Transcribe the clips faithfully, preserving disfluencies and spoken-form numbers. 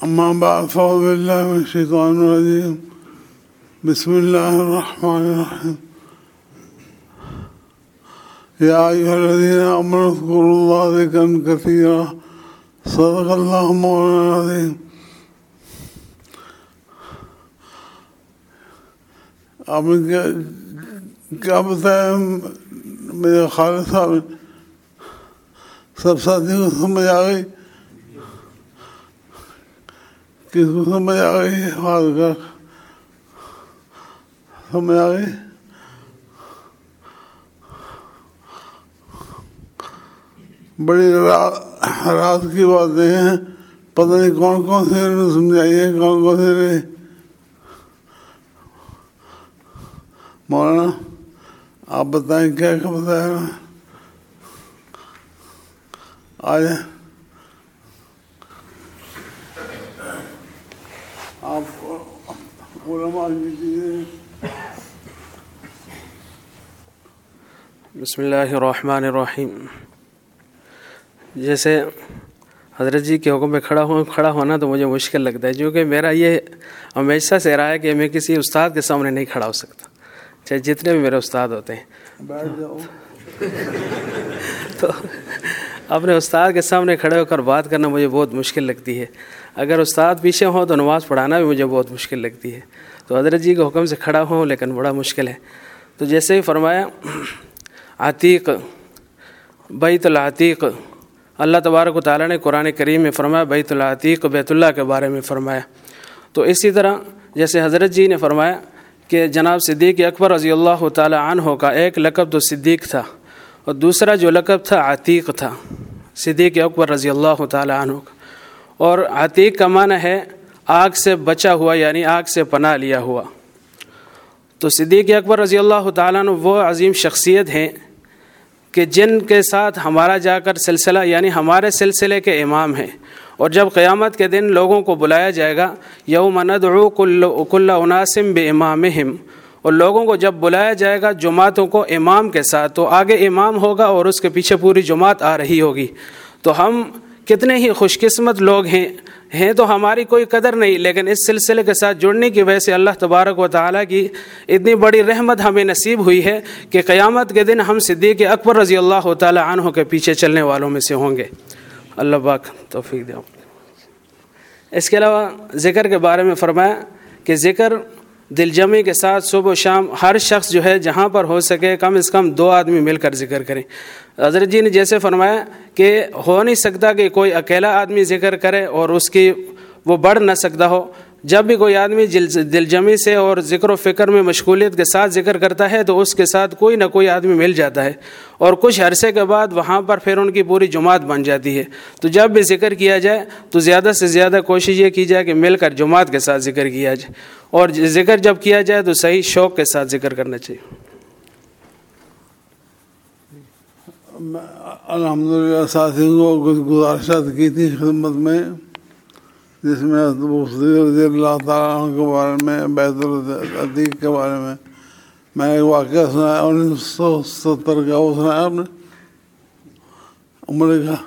اما بعد فاعوذ باللہ من الشیطان الرجیم بسم اللہ الرحمن الرحیم یا ایھا الذین آمنوا اذکروا اللہ ذکرا کثیرا صدق اللہ مولانا العظیم. آپ نے کیا کیا بتایا میرے خالد صاحب سب ساتھیوں کو سمجھ آ گئی؟ کس کو سمجھ آ گئی؟ ہاتھ کا سمجھ آ گئی؟ بڑی رات کی باتیں ہیں، پتہ نہیں کون کون سے سمجھائیے، کون کون سے رہے. مولانا آپ بتائیں کیا کیا بتایا آج آپ علماء کی چیزیں. بسم اللہ الرحمن الرحیم. جیسے حضرت جی کے حکم پہ کھڑا ہوں کھڑا ہونا تو مجھے مشکل لگتا ہے، کیونکہ میرا یہ ہمیشہ سے رہا ہے کہ میں کسی استاد کے سامنے نہیں کھڑا ہو سکتا، چاہے جتنے بھی میرے استاد ہوتے ہیں. بیٹھ جاؤ. تو اپنے استاد کے سامنے کھڑے ہو کر بات کرنا مجھے بہت مشکل لگتی ہے. اگر استاد پیچھے ہوں تو نماز پڑھانا بھی مجھے بہت مشکل لگتی ہے. تو حضرت جی کے حکم سے کھڑا ہوں لیکن بڑا مشکل ہے. تو جیسے ہی فرمایا عتیق، بیت العتیق، اللہ تبارک و تعالیٰ نے قرآن کریم میں فرمایا بیت العتیق، بیت اللہ کے بارے میں فرمایا. تو اسی طرح جیسے حضرت جی نے فرمایا کہ جناب صدیق اکبر رضی اللہ تعالیٰ عنہ کا ایک لقب تو صدیق تھا اور دوسرا جو لقب تھا عتیق تھا، صدیق اکبر رضی اللہ تعالیٰ عنہ کا. اور عتیق کا معنی ہے آگ سے بچا ہوا، یعنی آگ سے پناہ لیا ہوا. تو صدیق اکبر رضی اللہ تعالیٰ عنہ وہ عظیم شخصیت ہیں کہ جن کے ساتھ ہمارا جا کر سلسلہ، یعنی ہمارے سلسلے کے امام ہیں. اور جب قیامت کے دن لوگوں کو بلایا جائے گا، یوم ندعو کل اناس بامامہم، اور لوگوں کو جب بلایا جائے گا جماعتوں کو امام کے ساتھ، تو آگے امام ہوگا اور اس کے پیچھے پوری جماعت آ رہی ہوگی. تو ہم کتنے ہی خوش قسمت لوگ ہیں ہیں تو ہماری کوئی قدر نہیں، لیکن اس سلسلے کے ساتھ جڑنے کی وجہ سے اللہ تبارک و تعالیٰ کی اتنی بڑی رحمت ہمیں نصیب ہوئی ہے کہ قیامت کے دن ہم صدیق اکبر رضی اللہ تعالیٰ عنہ کے پیچھے چلنے والوں میں سے ہوں گے. اللہ پاک توفیق دے. اس کے علاوہ ذکر کے بارے میں فرمایا کہ ذکر دل جمعی کے ساتھ صبح و شام ہر شخص جو ہے جہاں پر ہو سکے کم از کم دو آدمی مل کر ذکر کریں. حضرت جی نے جیسے فرمایا کہ ہو نہیں سکتا کہ کوئی اکیلا آدمی ذکر کرے اور اس کی وہ بڑھ نہ سکتا ہو. جب بھی کوئی آدمی دل جمعی سے اور ذکر و فکر میں مشغولیت کے ساتھ ذکر کرتا ہے تو اس کے ساتھ کوئی نہ کوئی آدمی مل جاتا ہے، اور کچھ عرصے کے بعد وہاں پر پھر ان کی پوری جماعت بن جاتی ہے. تو جب بھی ذکر کیا جائے تو زیادہ سے زیادہ کوشش یہ کی جائے کہ مل کر جماعت کے ساتھ ذکر کیا جائے، اور ذکر جب کیا جائے تو صحیح شوق کے ساتھ ذکر کرنا چاہیے. الحمدللہ ساتھیوں کو کچھ گزارشات کی تھی خدمت میں، جس میں رضی اللہ تعالیٰ عنہ کے بارے میں، بیت العتیق کے بارے میں میں ایک واقعہ سنایا. انیس سو ستر کا وہ سنایا آپ نے عمرے کا.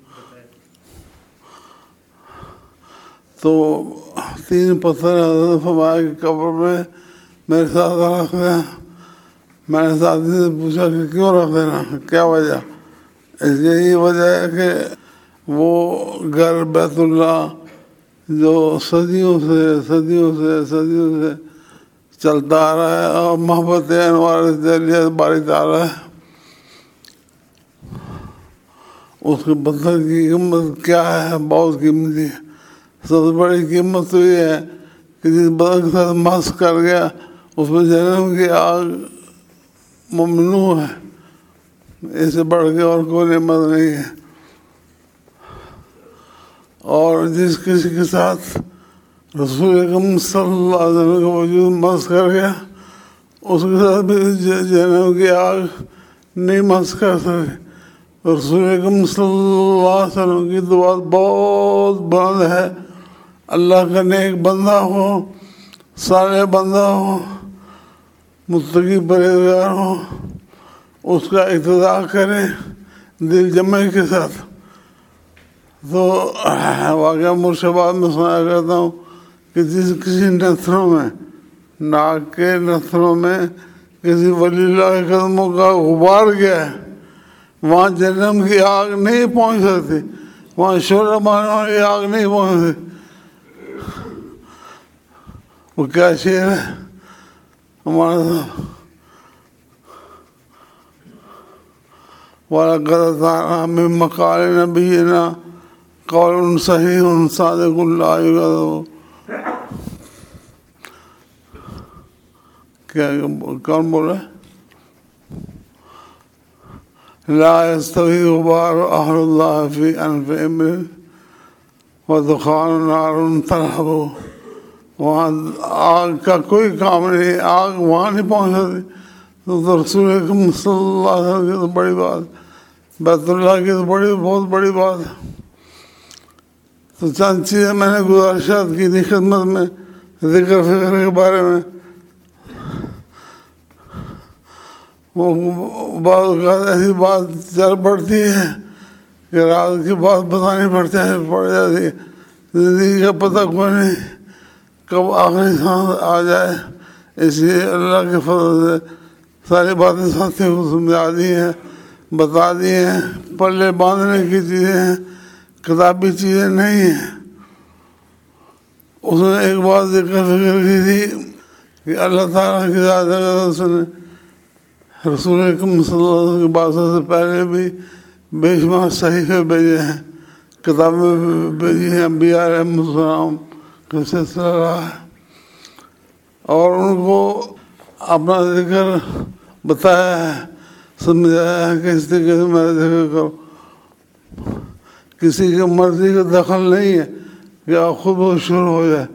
تو تین پتھر حضرت فرمایا کہ قبر میں میرے ساتھ رکھ دینا. میں نے ساتھی سے پوچھا کہ کیوں رکھ دینا، کیا وجہ؟ اس لیے یہ وجہ ہے کہ وہ گھر بیت اللہ جو صدیوں سے صدیوں سے صدیوں سے چلتا آ رہا ہے اور محبت انوار جلیہ باری تعالیٰ ہے، اس کے پتھر کی قیمت کیا ہے؟ بہت قیمتی ہے. سب سے بڑی قیمت تو یہ ہے کہ جس بدن کے ساتھ مس کر گیا اس میں جہنم کی آگ ممنوع ہے. اس سے بڑھ کے اور کوئی نعمت نہیں ہے. اور جس کسی کے ساتھ رسول اکرم صلی اللہ علیہ وسلم کا وجود مس کر گیا اس کے ساتھ بھی جہنم کی آگ نہیں مس کر سکے. رسول اکرم صلی اللہ علیہ وسلم کی دعا بہت بلند ہے. اللہ کا نیک بندہ ہو، صالح بندہ ہو، متقی پرہیزگار ہو، اس کا اقتداء کریں دل جمعی کے ساتھ. تو واقعہ مرشدآباد میں سنایا کرتا ہوں کہ جس کسی نتھروں میں ناک کے نتھروں میں کسی ولی اللہ کے قدموں کا غبار گیا ہے، وہاں جہنم کی آگ نہیں پہنچ سکتی، وہاں شعلہ مارنے والی آگ نہیں پہنچ سکتی۔ وہ کیا شعر ہے ہمارا صاحب، وَلَقَدْ أَتَانَا مِن مَقَالِ نَبِيِّنَا قَوْلٌ صَحِيحٌ صَادِقٌ لَا يُكَذِّبُ۔ کیا کون بول رہا ہے؟ لا يستوي غبار أهل الله في أنف امرئ ودخان نار تلهب۔ وہاں آگ کا کوئی کام نہیں، آگ وہاں نہیں پہنچ سکتی۔ تو رسول اکرم صلی اللہ علیہ وسلم کی تو بڑی بات، بیت اللہ کی تو بڑی بہت بڑی بات ہے۔ تو چند چیزیں میں نے گزارشات کی تھی خدمت میں ذکر فکر کے بارے میں۔ وہ بعض اوقات ایسی بات چل پڑتی ہے کہ رات کی بات بتانی پڑتی ہے، پڑ جاتی ہے، زندگی کا پتہ کوئی نہیں کب آخری سانس آ جائے۔ اس لیے اللہ کے فضل سے ساری باتیں ساتھیوں کو سمجھا دی ہیں، بتا دی ہیں، پلے باندھنے کی چیزیں ہیں، کتابی چیزیں نہیں ہیں۔ اس نے ایک بات ذکر فکر کی تھی کہ اللہ تعالیٰ کی ذات سے رسول اکرم صلی اللہ علیہ وسلم کی باتوں سے پہلے بھی بے شمار صحیفے بھیجے ہیں، کتابیں بھیجی ہیں، انبیاء علیہ السلام کا سلسلہ رہا ہے، اور ان کو اپنا ذکر بتایا ہے، سمجھایا ہے کہ اس طریقے سے میرا ذکر کرو۔ کسی کی مرضی کا دخل نہیں ہے کہ آپ خود بہت شروع ہو جائے۔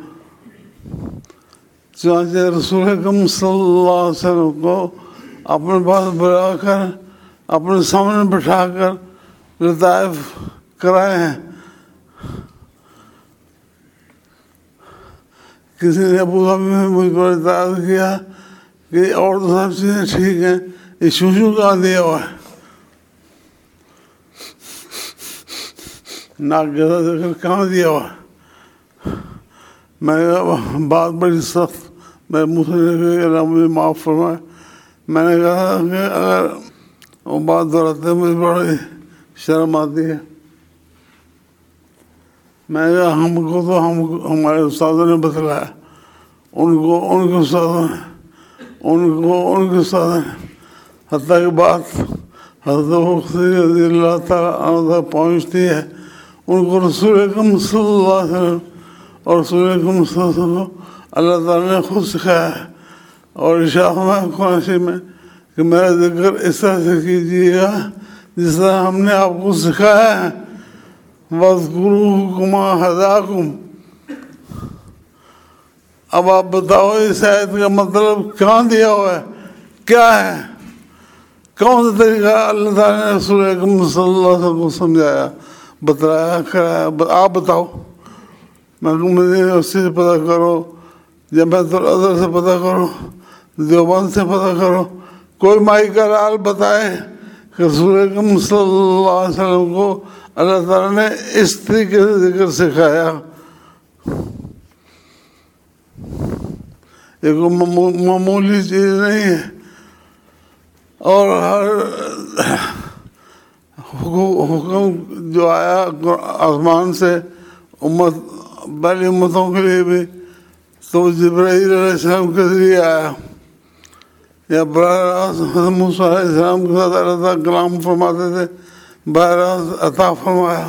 چنانچہ رسول اکرم صلی اللہ علیہ وسلم کو اپنے پاس بلا کر اپنے سامنے بٹھا کر لطائف کرائے ہیں۔ کسی نے ابو ظبی میں مجھ پر اعتراض کیا کہ اور تو سب چیزیں ٹھیک ہیں، یہ شوشو کہاں دیا ہوا ہے، ناک گزا ذکر کہاں دیا ہوا ہے؟ میں نے کہا بات بڑی سخت، میں منہ سے نکلی، اللہ مجھے معاف فرمائے۔ میں نے کہا کہ اگر وہ بات دہراتے مجھے بڑی شرم آتی ہے۔ میں نے کہا ہم کو تو ہم ہمارے استادوں نے بتلایا، ان کو ان کے استادوں نے ان کو ان کے استادوں نے حتیٰ کہ بات حضرت بخاری رضی اللہ تعالیٰ عنہ تک پہنچتی ہے، ان کو رسول اکرم صلی اللہ علیہ وسلم اور رسول اکرم صلی اللہ علیہ وسلم کو اللہ تعالیٰ نے خود سکھایا ہے، اور ارشاد فرمایا قرآن شریف میں کہ میرا ذکر اس طرح سے کیجیے گا جس طرح ہم نے آپ کو سکھایا ہے، وَاذْكُرُوهُ كَمَا هَدَاكُمْ۔ اب آپ بتاؤ اس آیت کا مطلب کہاں دیا ہوا ہے، کیا ہے، کون سا طریقہ اللہ تعالیٰ نے رسول اکرم صلی اللہ علیہ وسلم کو سمجھایا، بتلایا، کرایا، آپ بتاؤ۔ میں یونیورسٹی سے پتہ کرو، جامعۃ الازہر سے پتہ کرو، دیوبند سے پتہ کرو، کوئی مائی کا لال بتائے کہ رسول اکرم صلی اللہ علیہ وسلم کو اللہ تعالیٰ نے اس طریقے سے ذکر سکھایا۔ یہ کوئی معمولی چیز نہیں ہے، اور ہر حکم جو آیا آسمان سے امت پہلی امتوں کے لیے بھی تو جبرائیل علیہ السلام کے ذریعے آیا، یا براہ راست حضرت موسیٰ علیہ السلام کے ساتھ اللہ تعالیٰ کلام فرماتے تھے، براہ راست عطا فرمایا۔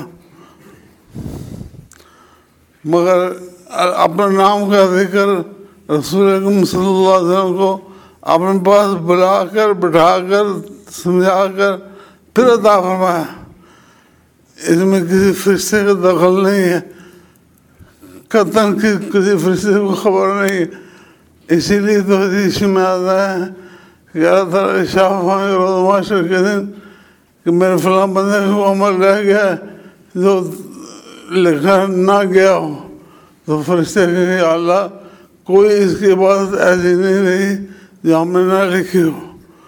مگر اپنے نام کا ذکر رسول اکرم صلی اللہ علیہ وسلم کو اپنے پاس بلا کر بٹھا کر سمجھا کر پھر عطا فرمایا۔ اس میں کسی فرشتے کا دخل نہیں ہے، قطعاً کسی فرشتے کو خبر نہیں ہے۔ اسی لیے تو حدیث میں آتا ہے کہ اللہ تعالیٰ ارشاد فرمائے روز محشر کے دن کہ میرے فلاں بندے کو عمل رہ گیا ہے جو لکھا نہ گیا ہو، تو فرشتے کہیں کہ اللہ کوئی اس کی عبادت ایسی نہیں رہی جو ہم نے نہ لکھی ہو،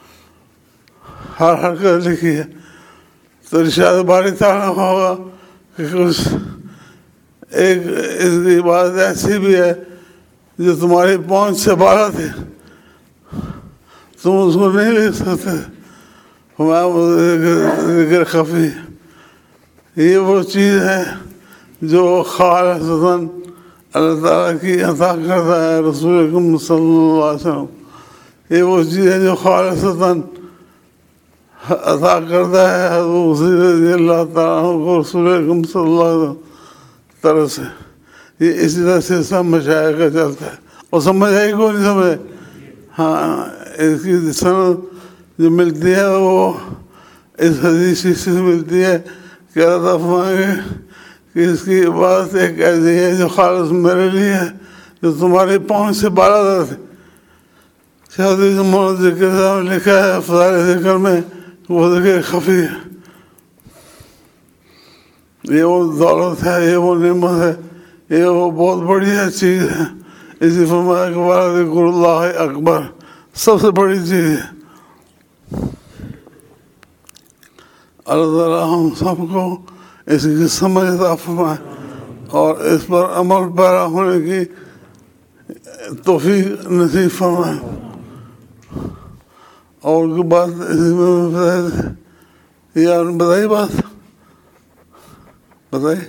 ہر حرکت لکھی ہے۔ تو ارشاد باری تعالیٰ ہوگا کہ کچھ ایک اس کی بات ایسی بھی ہے جو تمہاری پہنچ سے باہر تھی، تم اس کو نہیں لکھ سکتے، ذکر خفی. یہ وہ چیز ہے جو خالصتاً اللہ تعالیٰ کی عطا کرتا ہے رسول اکرم صلی اللہ علیہ وسلم. یہ وہ چیز ہے جو خالصتاً عطا کرتا ہے حضرت رضی اللہ تعالیٰ کو رسول اکرم صلی اللہ علیہ وسلم طرف سے. یہ اسی طرح سے سب مشاہد کا چلتا ہے. اور سمجھ آئی کو نہیں سمجھے؟ ہاں، اس کی سند جو ملتی ہے وہ اس حدیث سے ملتی ہے کہ اللہ فرمائیں گے کہ اس کی بات ایک ایسی ہے جو خالص میرے لیے ہے، جو تمہاری پہنچ سے بالا تھی. حدیث مولانا ذکر صاحب نے لکھا ہے فضائل ذکر میں، وہ ذکر خفی ہے. یہ وہ دولت ہے، یہ وہ نعمت ہے، یہ وہ بہت بڑی چیز ہے. اسی فرمایا کہ بارہ ذکر اللہ اکبر، سب سے بڑی چیز ہے. اللہ تعالیٰ ہم سب کو اس کی سمجھ عطا فرمائے اور اس پر عمل پیرا ہونے کی توفیق نصیب فرمائے. اور کی بات اسی میں یا بتائی بات بتائی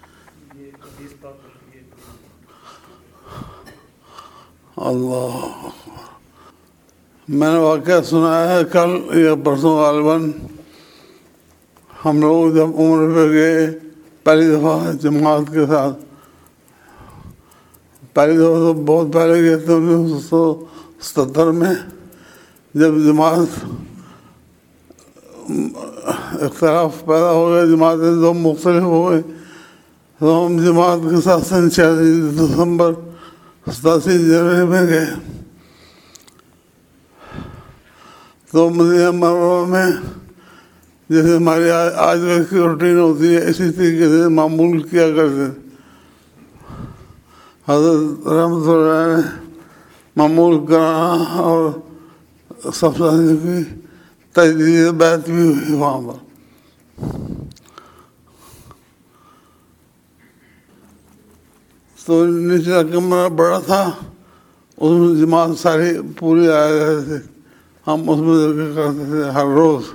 اللہ. میں نے واقعہ سنا ہے کل یا پرسوں غالباً، ہم لوگ جب عمر پہ گئے پہلی دفعہ جماعت کے ساتھ، پہلی دفعہ تو بہت پہلے گئے تھے انیس سو ستر میں، جب جماعت اختلاف پیدا ہو گیا، جماعتیں دو مختلف ہو گئی، تو ہم جماعت کے ساتھ سن چھیاسی دسمبر ستاسی جنوری میں گئے. تو مدینہ منورہ میں جیسے ہماری آج وقت کی روٹین ہوتی ہے اسی طریقے سے معمول کیا کرتے. حضرت رحمۃ اللہ نے معمول کرانا اور سب سے کی تجدید بیعت بھی ہوئی وہاں پر. تو نچلا کمرہ بڑا تھا، اس میں جماعت ساری پوری آئے رہے تھے. ہم اس میں ذکر کرتے تھے ہر روز.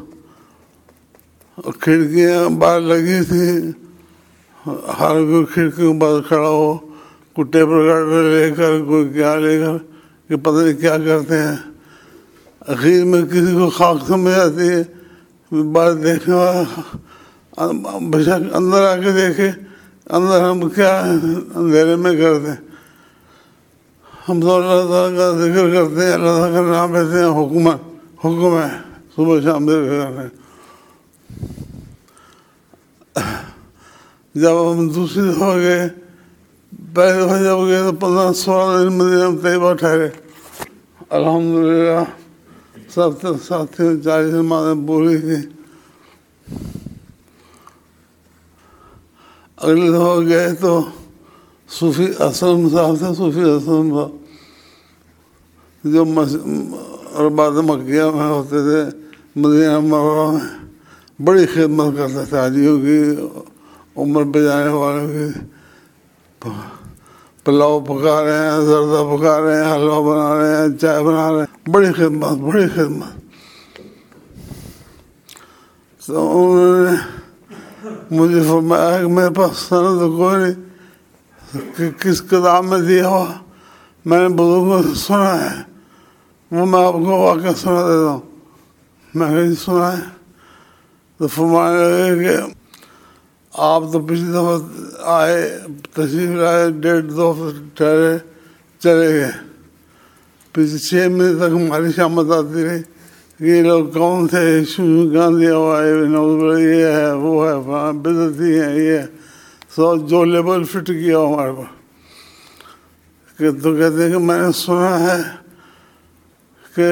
کھڑکیاں باہر لگی تھیں، ہر کوئی کھڑکیوں پر کھڑا ہو، کوئی ٹیپ ریکارڈر لے کر، کوئی کیا لے کر، کہ پتہ نہیں کیا کرتے ہیں. اخیر میں کسی کو خاک سمجھ آتی ہے، باہر دیکھنے والا بے شک اندر آ کے دیکھے اندر ہم کیا اندھیرے میں کرتے ہیں. ہم تو اللہ تعالیٰ کا ذکر کرتے ہیں، اللہ تعالیٰ کا نام لیتے ہیں، حکم حکم ہے صبح شام ذکر کرتے ہیں. جب ہم دوسری دفعہ گئے، پہلے دفعہ جب گئے تو پندرہ سولہ دن مدینہ طیبہ ٹھہرے. الحمدللہ سب ساتھی چالیس نمازیں پوری تھی. اگلی دفعہ گئے تو صوفی اسلم صاحب تھے، صوفی اسلم صاحب جو رباط مکیہ میں ہوتے تھے مدینہ منورہ میں، بڑی خدمت کرتے تھے حاجیوں کی، عمر پہ جانے والوں کی. پلاؤ پکا رہے ہیں، زردہ پکا رہے ہیں، حلوہ بنا رہے ہیں، چائے بنا رہے ہیں، بڑی خدمت بڑی خدمت. تو انہوں نے مجھے فرمایا کہ میرے پاس سند کوئی نہیں کہ کس کتاب میں دیا ہوا، میں نے بزرگوں سے سنا ہے، وہ میں آپ کو واقعہ سنا دیتا ہوں. میں نے سنا ہے. تو فرمانے لگے کہ آپ تو پچھلی دفعہ آئے، تشریف لائے، ڈیڑھ دو ٹھہرے چلے گئے. پچھلے چھ مہینے تک ہماری شامت آتی رہی کہ یہ لوگ کون تھے، شو گاندھی ہوا ہے، یہ ہے وہ ہے، بدعتی ہیں، یہ سو جو لیبل فٹ کیا ہمارے پاس. کہ تو کہتے ہیں کہ میں نے سنا ہے کہ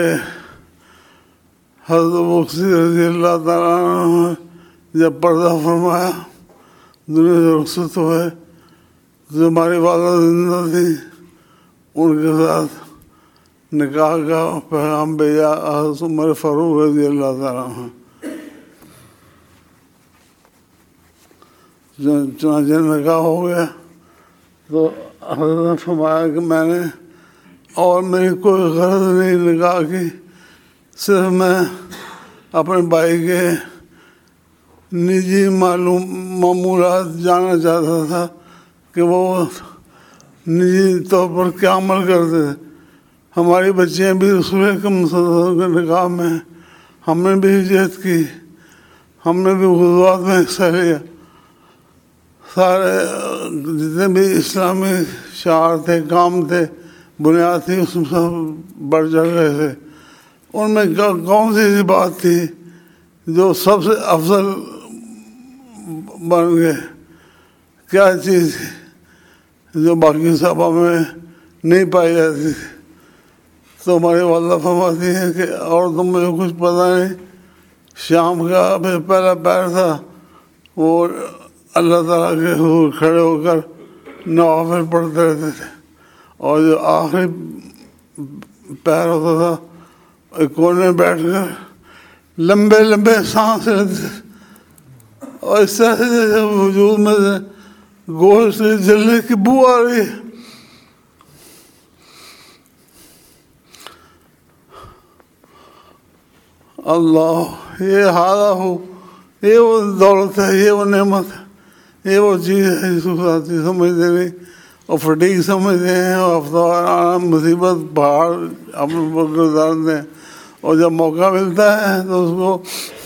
حضرت بخشی رضی اللہ تعالیٰ عنہ جب پردہ فرمایا، دنیا سے رخصت ہوئے، جو ہماری والدہ زندہ تھی ان کے ساتھ نکاح کا پیغام بھیجا حضرت عمر فاروق رضی اللہ تعالیٰ عنہ. چنانچہ نکاح ہو گیا. تو حضرت نے فرمایا کہ میں نے اور میری کوئی غرض نہیں نکاح کی, صرف میں اپنے بھائی کے نجی معلوم معمولات جاننا چاہتا تھا کہ وہ نجی طور پر کیا عمل کرتے تھے. ہماری بچیاں بھی رسول اکرم صلی اللہ علیہ وسلم کے نکاح میں, ہم نے بھی ہجرت کی, ہم نے بھی غزوات میں حصہ لیا. سارے جتنے بھی اسلامی شعار تھے, کام تھے, بنیاد تھی, اس میں سب بڑھ چڑھ گئے تھے. ان میں کون سی ایسی بات تھی جو سب سے افضل بن گئے؟ کیا چیز تھی جو باقی صحابہ میں نہیں پائی جاتی تھی؟ تو ہماری والدہ فرماتی ہیں کہ اور تو مجھے کچھ پتہ نہیں. شام کا پھر پہلا پیر تھا, وہ اللہ تعالیٰ کے حضور کھڑے ہو کر نوافل پڑھتے رہتے تھے, اور جو آخری پیر ہوتا تھا ایک کونے میں بیٹھ کر لمبے لمبے سانس لیتے تھے, اور اس طرح سے جیسے وجود میں سے گوشت جلنے کی بو آ رہی ہے. اللہ, یہ حالہ ہو, یہ وہ دولت ہے, یہ وہ نعمت ہے, یہ وہ چیز ہے جس کو ساتھی سمجھتے نہیں, اور فٹیگ سمجھتے ہیں, اور افسوس مصیبت پہاڑ اپنے پر گزارتے ہیں, اور جب موقع ملتا ہے تو اس کو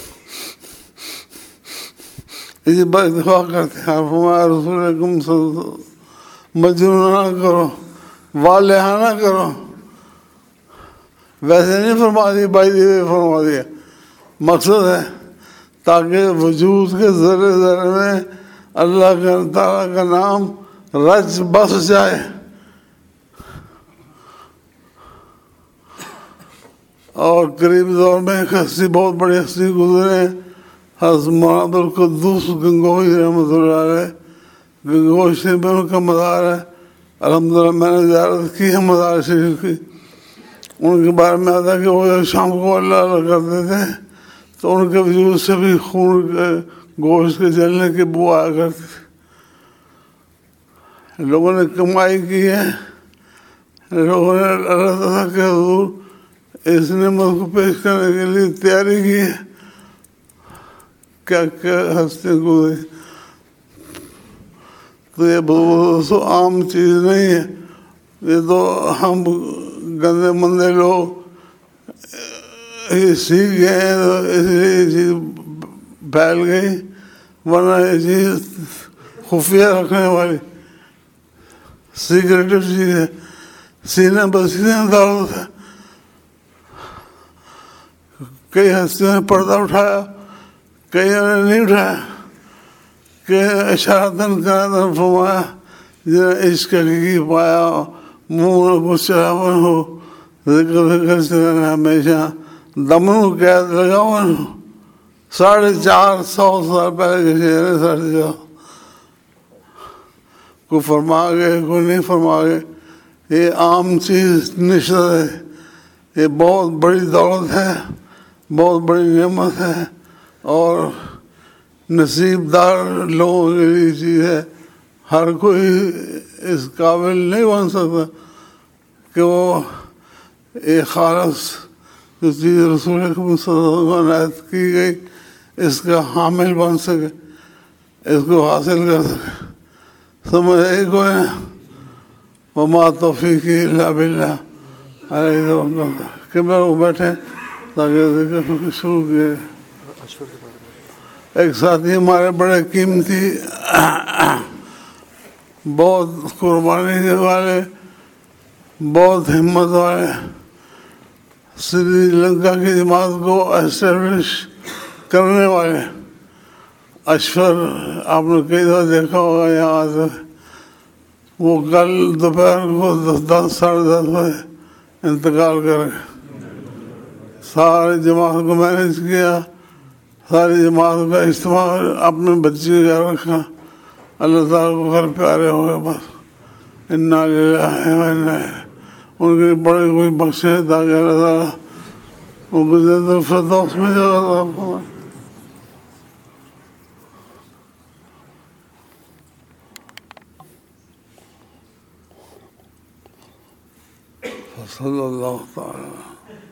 اسی پر اتفاق کرتے ہیں. فرمایا رسول اکرم صلی اللہ علیہ وسلم مجنون نہ کرو, والہا نہ کرو. ویسے نہیں فرما دی بھائی, دی فرما دیا. مقصد ہے تاکہ وجود کے ذرے ذرے میں اللہ کے تعالیٰ کا نام رچ بس جائے. اور قریب دور میں ایک ہستی, بہت بڑی ہستی گزرے, حضرت مولانا القدوس گنگوئی رحمۃ اللہ علیہ. گنگوئی شریف میں ان کا مزار ہے. الحمدللہ میں نے زیارت کی ہے مزار شریف کی. ان کے بارے میں آتا کہ وہ شام کو اللہ اللہ کرتے تھے تو ان کے وجود سے بھی خون کے گوشت کے جلنے کی بو آیا کرتی تھی. لوگوں نے کمائی کی ہے, لوگوں نے اللہ تعالیٰ کے حضور اس نعمت کو پیش کرنے کے لیے تیاری کی ہے. کیا کیا ہستی گزری. تو یہ بہت عام چیز نہیں ہے, یہ تو ہم گندے مندے لوگ یہ سیکھ گئے ہیں تو اس لیے یہ چیز پھیل گئی, ورنہ یہ چیز خفیہ رکھنے والی سیکریٹو چیز ہے. سینے پر سینے دولت ہے. کئی ہستیوں نے پردہ اٹھایا, کئیوں نے نہیں اٹھایا. کہ اشارتاً کراتاً فرمایا جنہیں عشق حقیقی پایا, منہ میں کچھ چراون ہو, ذکر ذکر چلانا ہمیشہ, دمنوں قید لگاون ہو. ساڑھے چار سو سال پہلے کے شعر ہے. ساڑھے چار کوئی فرما گئے, کوئی نہیں فرما گئے. یہ عام چیز نشت ہے, یہ بہت بڑی دولت ہے, بہت بڑی نعمت ہے, اور نصیب دار لوگوں کے لیے چیز ہے. ہر کوئی اس قابل نہیں بن سکتا کہ وہ ایک خالص جو چیز رسول اکرم صلی اللہ علیہ وسلم عنایت کی گئی اس کا حامل بن سکے, اس کو حاصل کر سکے. سمجھ آئی کوئی نا. وما توفیقی الا باللہ علیہ توکلت. کہ میں وہ بیٹھے تاکہ ذکر شروع کیے. ایک ساتھی ہمارے بڑے قیمتی, بہت قربانی والے, بہت ہمت والے, سری لنکا کی جماعت کو اسٹیبلش کرنے والے, اشفر, آپ نے کئی دفعہ دیکھا ہوگا یہاں سے. وہ کل دوپہر کو دس ساڑھے دس بجے انتقال کر گئے. ساری جماعت کو مینیج کیا, ساری جماعت کا اجتماع اپنے بچے کے گھر رکھا. اللہ تعالیٰ کو گھر پیارے ہو گئے بس. انا للہ و انا الیہ. ان کے بڑے کوئی بخشے تاکہ اللہ تعالیٰ ان کو جنت الفردوس میں جگہ عطا فرمائے. صلی اللہ تعالیٰ